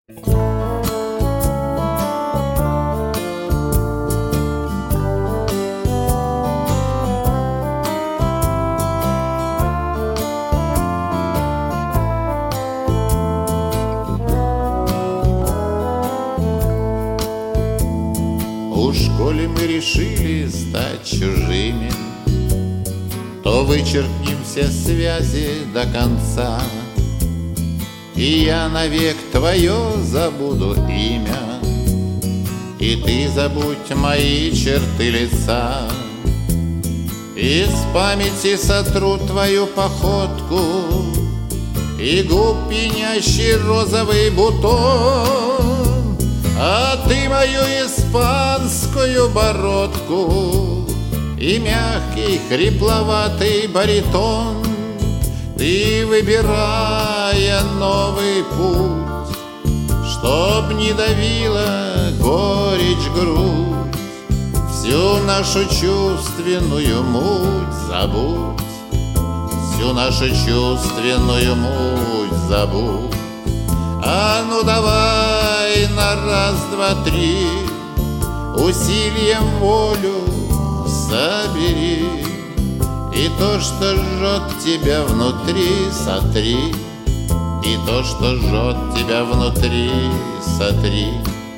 Уж коли мы решили стать чужими, то вычеркнем все связи до конца. И я навек твое забуду имя, и ты забудь мои черты лица. Из памяти сотру твою походку и губ пьянящий розовый бутон, а ты мою испанскую бородку и мягкий хрипловатый баритон. Ты, выбирая новый путь, чтоб не давила горечь грудь, всю нашу чувственную муть забудь, всю нашу чувственную муть забудь. А ну давай на раз, два, три усилием волю собери, и то, что жжет тебя внутри, сотри, и то, что жжет тебя внутри, сотри.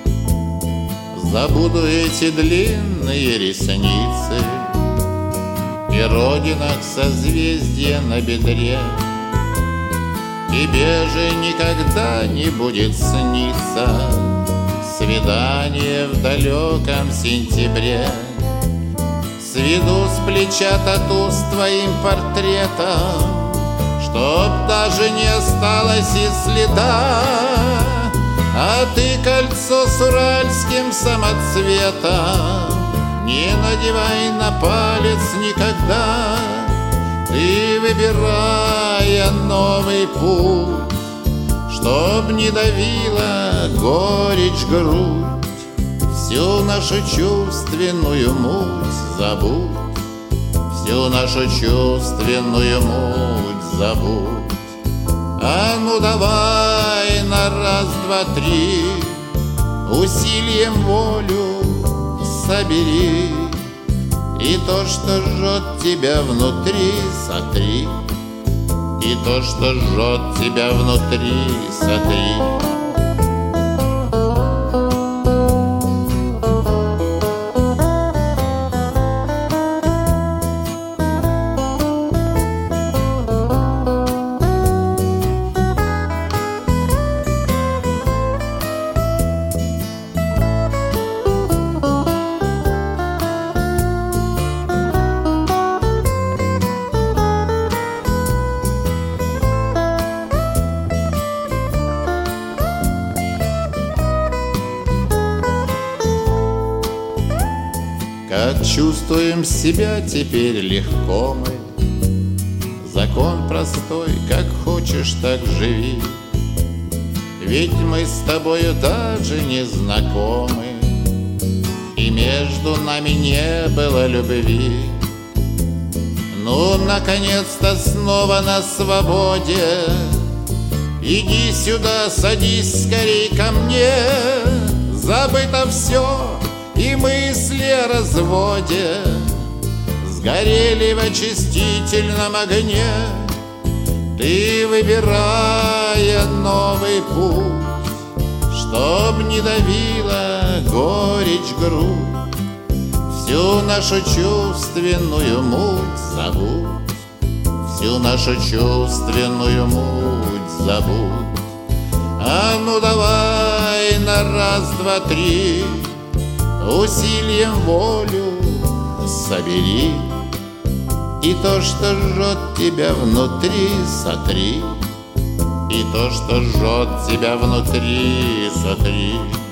Забуду эти длинные ресницы и родинок созвездия на бедре. Тебе же никогда не будет сниться свидание в далеком сентябре. Сведу с плеча тату с твоим портретом, чтоб даже не осталось и следа. А ты кольцо с уральским самоцветом не надевай на палец никогда. Ты, выбирая новый путь, чтоб не давила горечь грудь, всю нашу чувственную муть забудь, всю нашу чувственную муть забудь. А ну давай на раз, два, три усилием волю собери, и то, что жжет тебя внутри, сотри, и то, что жжет тебя внутри, сотри. Как чувствуем себя теперь легко мы, закон простой, как хочешь, так живи. Ведь мы с тобою даже не знакомы, и между нами не было любви. Ну, наконец-то снова на свободе, иди сюда, садись скорей ко мне. Забыто все и мысли о разводе сгорели в очистительном огне. Ты, выбирая новый путь, чтоб не давила горечь грудь, всю нашу чувственную муть забудь, всю нашу чувственную муть забудь. А ну давай на раз, два, три усилием волю собери, и то, что жжет тебя внутри, сотри, и то, что жжет тебя внутри, сотри.